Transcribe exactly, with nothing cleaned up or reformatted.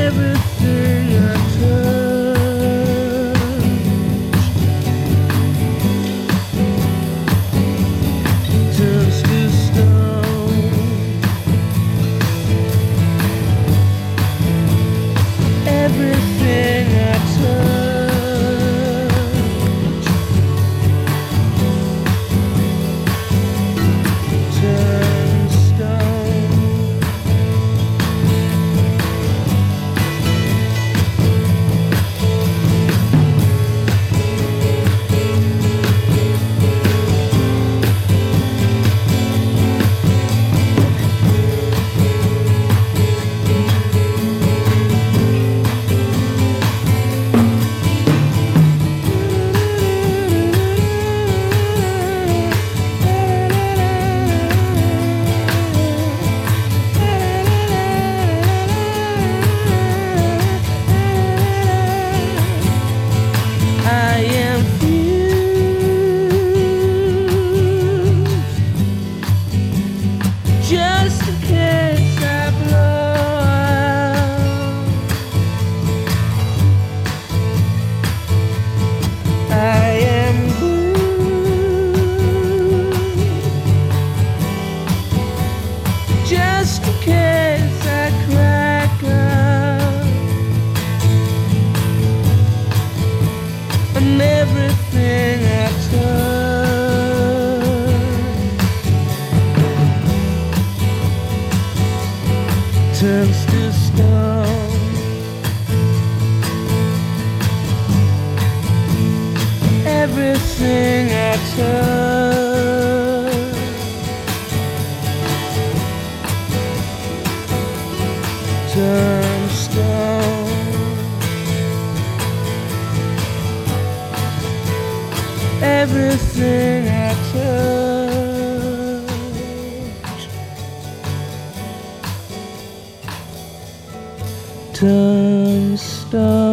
everything I touch turns to stone. Everything I touch turns stone. I am fused, just in case I blow out. I am glued, just in case I crack out. And everything I touch turns to stone. Everything I touch turns stone. Everything I touch turns stone.